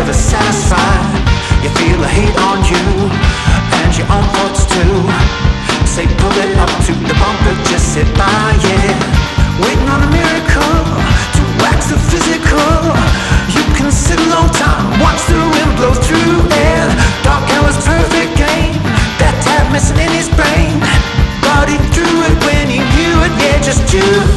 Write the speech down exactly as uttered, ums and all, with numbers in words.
never satisfied. You feel the hate on you, and your own thoughts too. Say pull it up to the bumper, just sit by, yeah. Waiting on a miracle to wax the physical. You can sit a long time, watch the wind blow through air. Dark hours, perfect game, that tab missing in his brain. But he threw it when he knew it, yeah, just you.